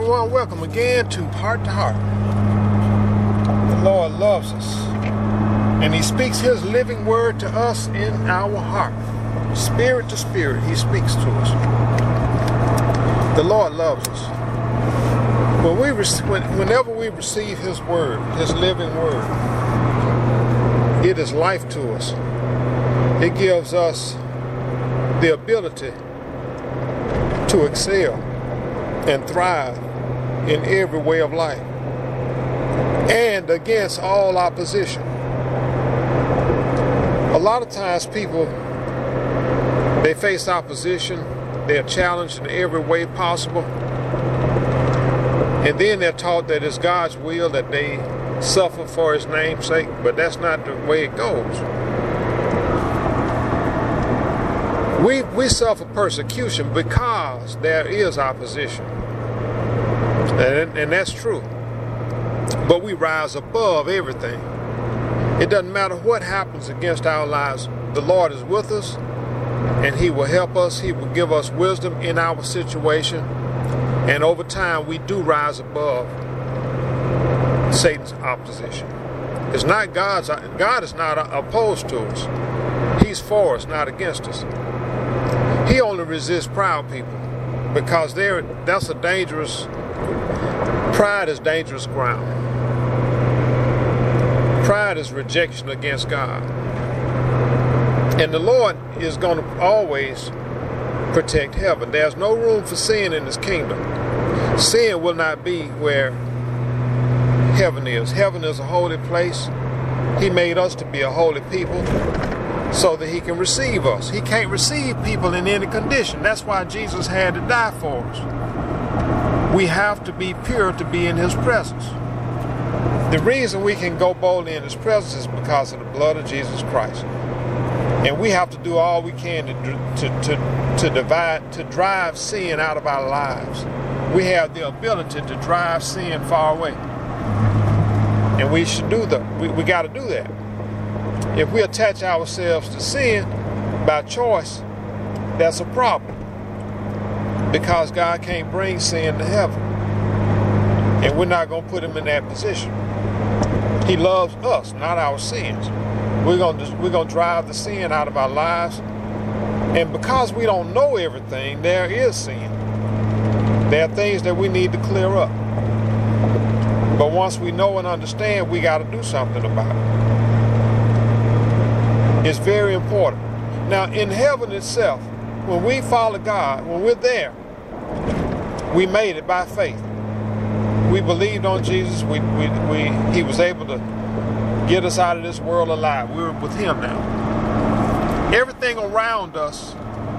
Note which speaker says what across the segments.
Speaker 1: everyone, welcome again to Heart to Heart. The Lord loves us, and He speaks His living word to us in our heart. Spirit to spirit, He speaks to us. The Lord loves us. Whenever we receive His word, His living word, it is life to us. It gives us the ability to excel and thrive in every way of life and against all opposition. A lot of times people, they face opposition, they're challenged in every way possible, and then they're taught that it's God's will that they suffer for His name's sake, but that's not the way it goes. We suffer persecution because there is opposition. And that's true. But we rise above everything. It doesn't matter what happens against our lives. The Lord is with us, and He will help us. He will give us wisdom in our situation. And over time, we do rise above Satan's opposition. It's not God is not opposed to us. He's for us, not against us. He only resists proud people because that's a dangerous. Pride is dangerous ground. Pride is rejection against God. And the Lord is going to always protect heaven. There's no room for sin in His kingdom. Sin will not be where heaven is. Heaven is a holy place. He made us to be a holy people so that He can receive us. He can't receive people in any condition. That's why Jesus had to die for us. We have to be pure to be in His presence. The reason we can go boldly in His presence is because of the blood of Jesus Christ. And we have to do all we can to drive sin out of our lives. We have the ability to drive sin far away. And we should do that. We got to do that. If we attach ourselves to sin by choice, that's a problem. Because God can't bring sin to heaven. And we're not going to put Him in that position. He loves us, not our sins. We're going to drive the sin out of our lives. And because we don't know everything, there is sin. There are things that we need to clear up. But once we know and understand, we got to do something about it. It's very important. Now, in heaven itself, when we follow God, when we're there, we made it by faith. We believed on Jesus. He was able to get us out of this world alive. We're with Him now. Everything around us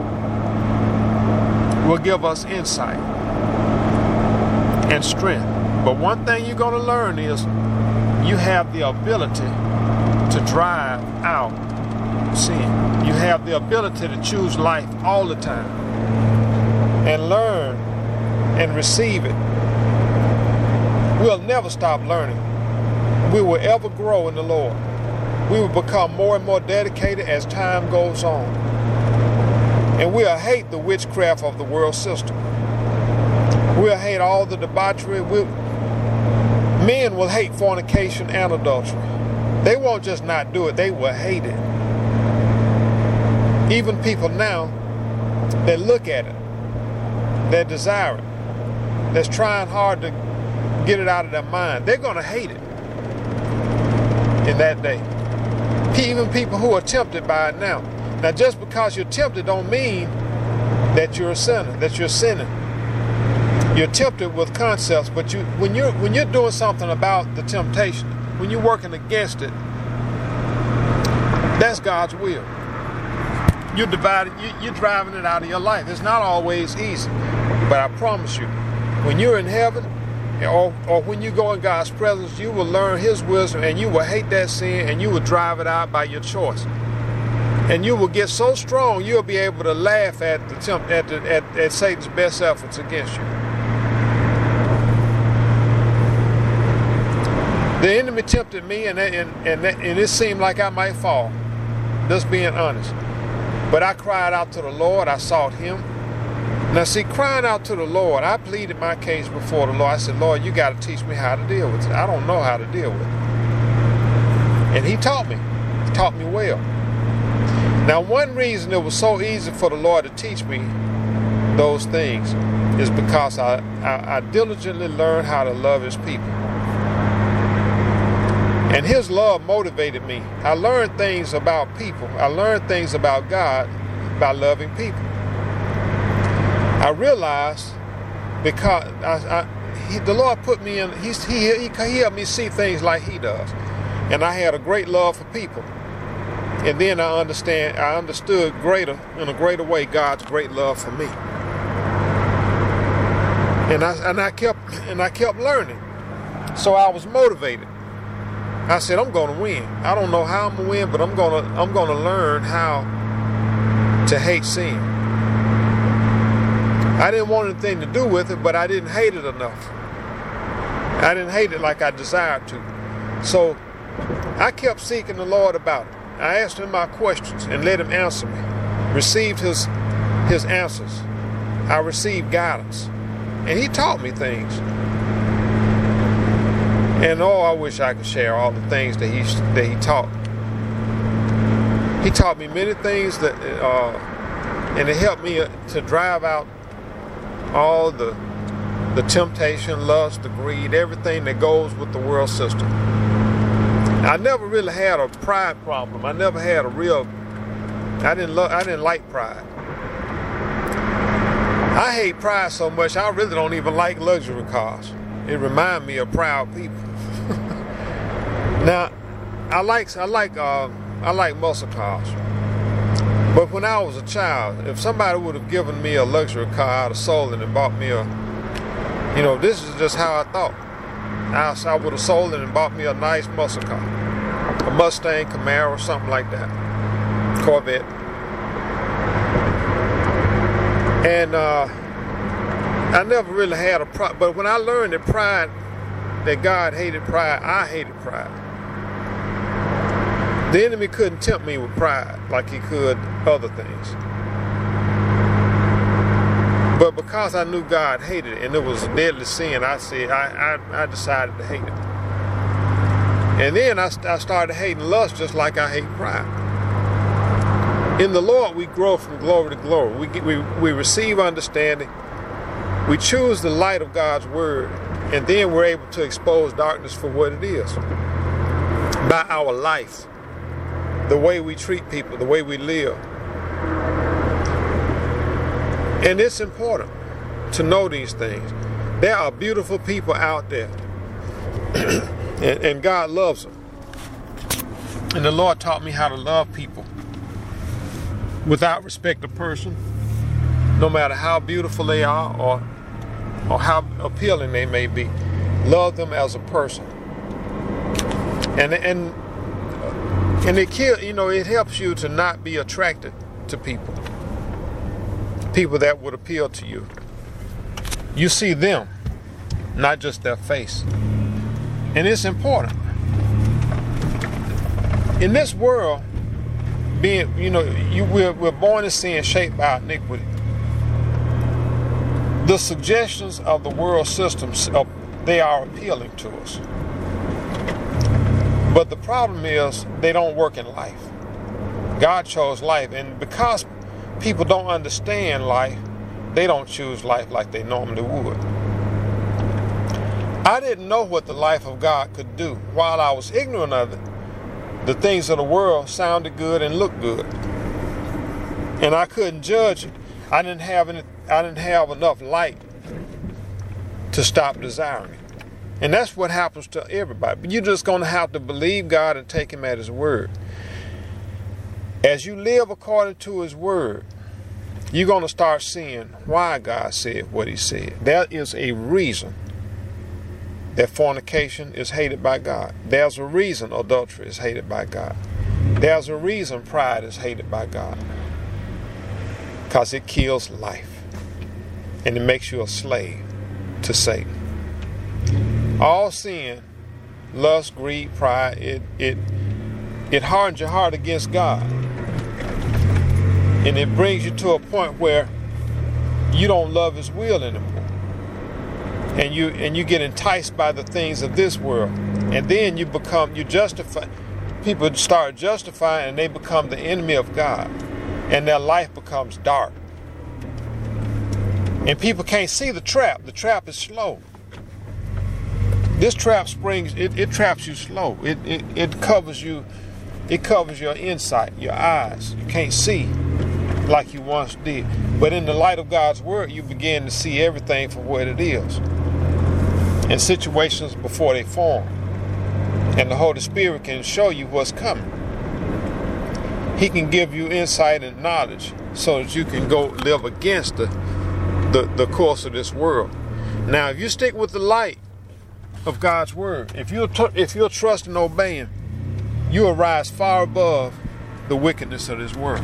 Speaker 1: will give us insight and strength. But one thing you're going to learn is you have the ability to drive out sin. You have the ability to choose life all the time and learn and receive it. We'll never stop learning. We will ever grow in the Lord. We will become more and more dedicated as time goes on. And we'll hate the witchcraft of the world system. We'll hate all the debauchery. Men will hate fornication and adultery. They won't just not do it, they will hate it. Even people now that look at it, that desire it, that's trying hard to get it out of their mind, they're going to hate it in that day. Even people who are tempted by it now. Now, just because you're tempted don't mean that you're a sinner, that you're sinning. You're tempted with concepts, but when you're doing something about the temptation, when you're working against it, that's God's will. You're driving it out of your life. It's not always easy, but I promise you, when you're in heaven, or when you go in God's presence, you will learn His wisdom, and you will hate that sin, and you will drive it out by your choice. And you will get so strong, you'll be able to laugh at at Satan's best efforts against you. The enemy tempted me, and it seemed like I might fall. Just being honest. But I cried out to the Lord. I sought Him. Now see, crying out to the Lord, I pleaded my case before the Lord. I said, Lord, you got to teach me how to deal with it. I don't know how to deal with it. And he taught me. He taught me well. Now, one reason it was so easy for the Lord to teach me those things is because I diligently learned how to love his people. And his love motivated me. I learned things about people. I learned things about God by loving people. I realized because the Lord put me in, he helped me see things like he does. And I had a great love for people. And then I understood in a greater way God's great love for me. And I kept learning. So I was motivated. I said, I'm going to win. I don't know how I'm going to win, but I'm going to learn how to hate sin. I didn't want anything to do with it, but I didn't hate it enough. I didn't hate it like I desired to. So I kept seeking the Lord about it. I asked him my questions and let him answer me. Received his answers. I received guidance. And he taught me things. And I wish I could share all the things that he taught. He taught me many things that, and it helped me to drive out all the temptation, lust, the greed, everything that goes with the world system. I never really had a pride problem. I never had a real. I didn't like pride. I hate pride so much. I really don't even like luxury cars. It reminds me of proud people. Now, I like muscle cars. But when I was a child, if somebody would have given me a luxury car, I'd have sold it and bought me this is just how I thought. I would have sold it and bought me a nice muscle car. A Mustang, Camaro, or something like that. Corvette. And I never really had a problem. But when I learned that God hated pride, I hated pride. The enemy couldn't tempt me with pride like he could other things. But because I knew God hated it and it was a deadly sin, I decided to hate it. And then I started hating lust just like I hate pride. In the Lord, we grow from glory to glory. We receive understanding. We choose the light of God's word, and then we're able to expose darkness for what it is. By our life, the way we treat people, the way we live. And it's important to know these things. There are beautiful people out there, and God loves them. And the Lord taught me how to love people without respect of person, no matter how beautiful they are or how appealing they may be. Love them as a person. And it helps you to not be attracted to people that would appeal to you. You see them, not just their face. And it's important. In this world, we're born in sin, shaped by iniquity. The suggestions of the world systems, they are appealing to us. But the problem is they don't work in life. God chose life, and because people don't understand life, they don't choose life like they normally would. I didn't know what the life of God could do. While I was ignorant of it, the things of the world sounded good and looked good. And I couldn't judge it. I didn't have enough light to stop desiring it. And that's what happens to everybody. But you're just going to have to believe God and take him at his word. As you live according to his word, you're going to start seeing why God said what he said. There is a reason that fornication is hated by God. There's a reason adultery is hated by God. There's a reason pride is hated by God. Because it kills life. And it makes you a slave to Satan. All sin, lust, greed, pride, it hardens your heart against God. And it brings you to a point where you don't love his will anymore. And you get enticed by the things of this world. And then you justify, people start justifying, and they become the enemy of God. And their life becomes dark. And people can't see the trap. The trap is slow. This trap springs, it traps you slow. It covers you, it covers your insight, your eyes. You can't see like you once did. But in the light of God's word, you begin to see everything for what it is. And situations before they form. And the Holy Spirit can show you what's coming. He can give you insight and knowledge so that you can go live against the course of this world. Now, if you stick with the light of God's word, if you'll trust and obey him, you'll rise far above the wickedness of this world.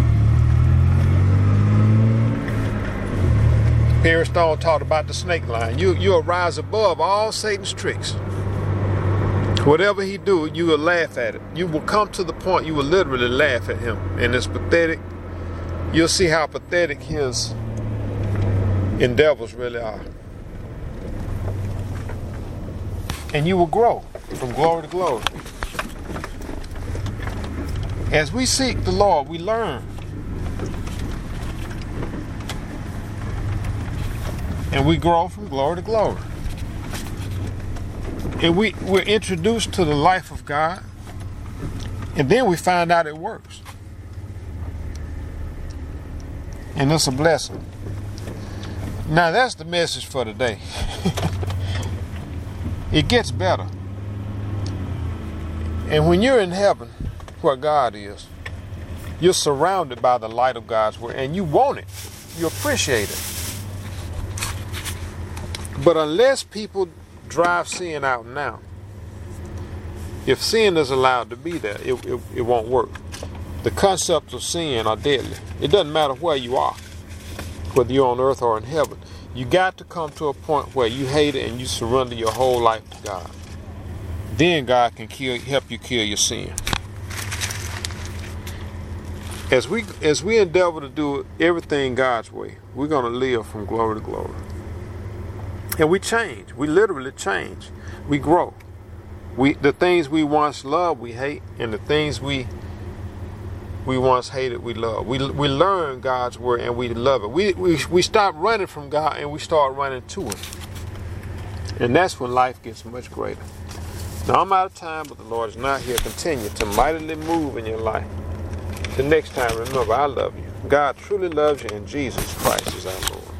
Speaker 1: Perry Stone talked about the snake line. You'll rise above all Satan's tricks. Whatever he do, you will laugh at it. You will come to the point you will literally laugh at him. And it's pathetic. You'll see how pathetic his endeavors really are. And you will grow from glory to glory. As we seek the Lord, we learn. And we grow from glory to glory. And we're introduced to the life of God. And then we find out it works. And it's a blessing. Now that's the message for today. It gets better. And when you're in heaven, where God is, you're surrounded by the light of God's word. And you want it. You appreciate it. But unless people drive sin out now, if sin is allowed to be there, it won't work. The concepts of sin are deadly. It doesn't matter where you are, whether you're on earth or in heaven. You got to come to a point where you hate it and you surrender your whole life to God. Then God can help you kill your sin. As we endeavor to do everything God's way, we're going to live from glory to glory. And we change. We literally change. We grow. The things we once loved, we hate. And the things we once hated, we love. We learn God's word and we love it. We stop running from God and we start running to him. And that's when life gets much greater. Now I'm out of time, but the Lord is not here. Continue to mightily move in your life. The next time, remember, I love you. God truly loves you, and Jesus Christ is our Lord.